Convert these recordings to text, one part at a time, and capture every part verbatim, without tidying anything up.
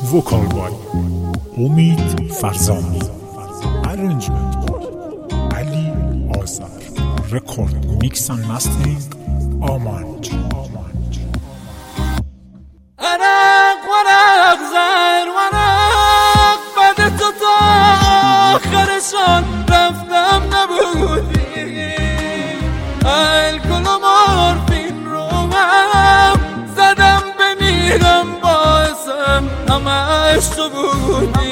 وکال بای امید فرزانی، ارنجمنت بای علی آذر، رکورد میکس اند مسترینگ آمانج. عرق ورق زر ورق بعد تو تا آخرشان رفتم نبودی، الکل و مورفین رو هم زدم بمیرم باعثم همش تو بودی.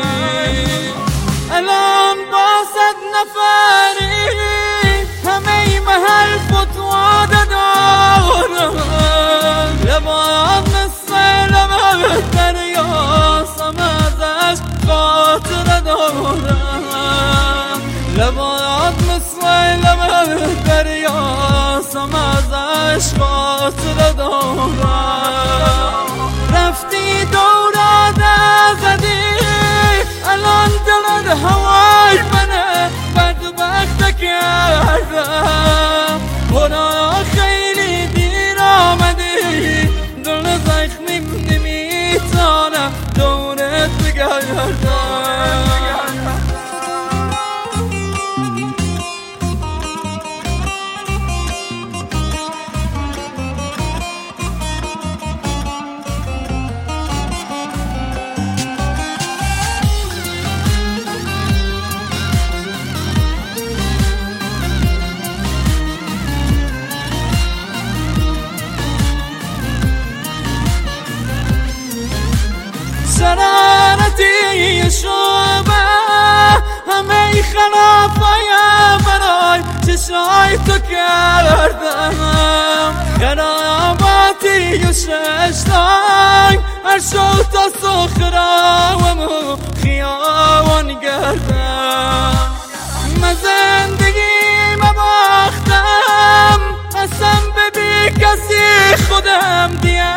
الان با صد نفری همه محل فتوا دارم، لبان مثل لبه دریاسم ازش خاطر دارم، لبان مثل لبه دریاسم ازش خاطر دارم. رفتی دوراده زدی الان دلت هوای منه بدبخت کردم، خدا خیلی دیر آمدی، دل زخمیم نمیتانم دورت بگردم. شرارتی شعبه همه خلافایم برای چشای تو کردم، خراباتی و ششتای هر شو تا سخراوم و خیابان گردم. من زندگی مباختم قسم به بی کسی خودم دیه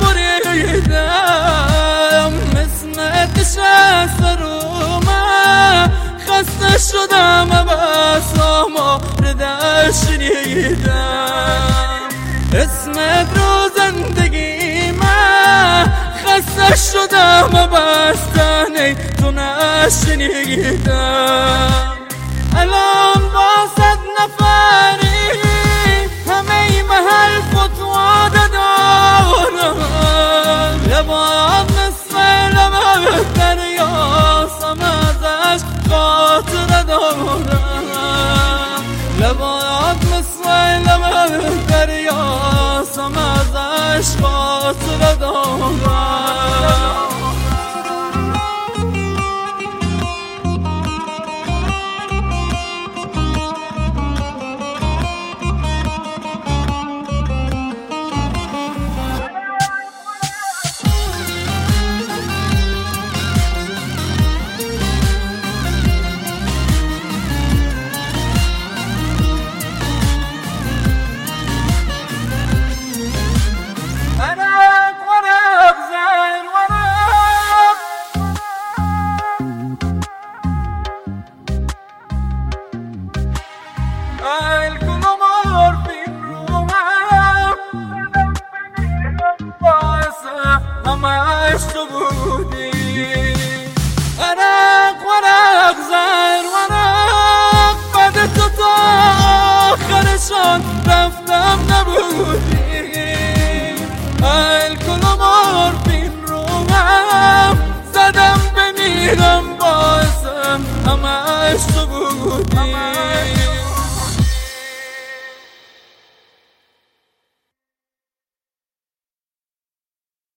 بریدم، نشست رو من خسته شدم بس آمار شنیدم، اسمت رو زندگی من خسته شدم بس تنه تو نشنیدم. الان با صد نفری همه محل فتوا دارم، لبان دریاسم ازش خاطر دارم، لبانات مثل لبه دریاسم ازش خاطر دارم. الکل و مورفین رو هم باعثم همش تو بودی، عرق ورق زر ورق بعد تو تا آخرشان رفتم نبودی، الکل و مورفین رو هم زدم بمیرم باعثم همش تو بودی.